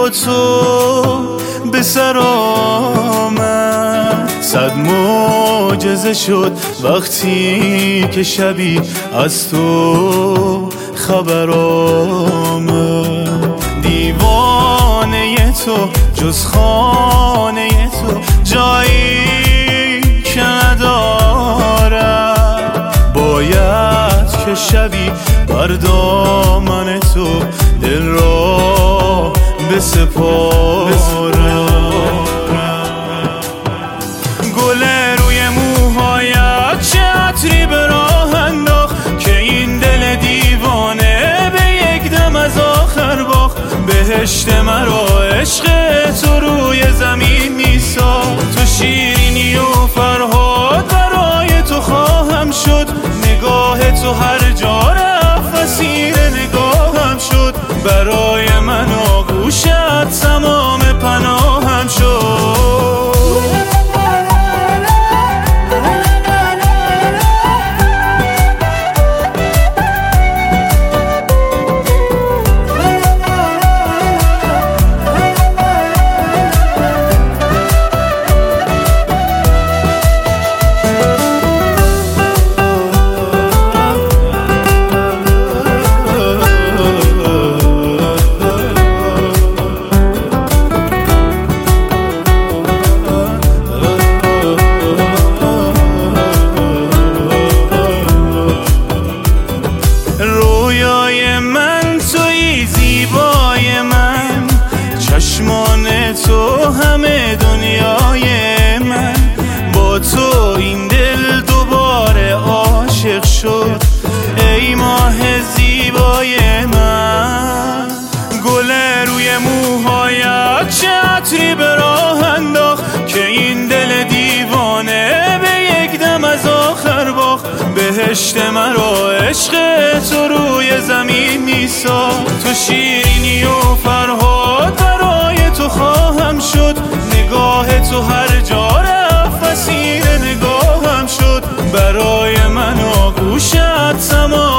با تو به سر آمد. 100 معجزه شد وقتی که شبی از تو خبر آمد. دیوانه تو جز خانه تو جایی که ندارم. باید که شبی بر دامن تو دل را بسپارم. گل روی موهایت چه عطری به راه انداخت که این دل دیوانه به یک دم از آخر باخت. بهشت مرا عشق تو روی زمین میساخت. تو شیرینی و فرهاد برای تو خواهم شد. نگاه تو هر جا رفت اسیر نگاهم شد. برای من آغوشت تمام پناهم شد. رویای من توی زیبای من، چشمان تو همه دنیای من. با تو این دل دوباره عاشق شد ای ماه زیبای من. گل روی موهایت چه عطری به راه انداخت که این دل دیوانه به یک دم از آخر باخت. بهشت مرا عشق تو روی زمین میساخت. تو شیرینی و فرهاد برای تو خواهم شد. نگاه تو هر جا رفت اسیر نگاهم شد. برای من آغوشت تمام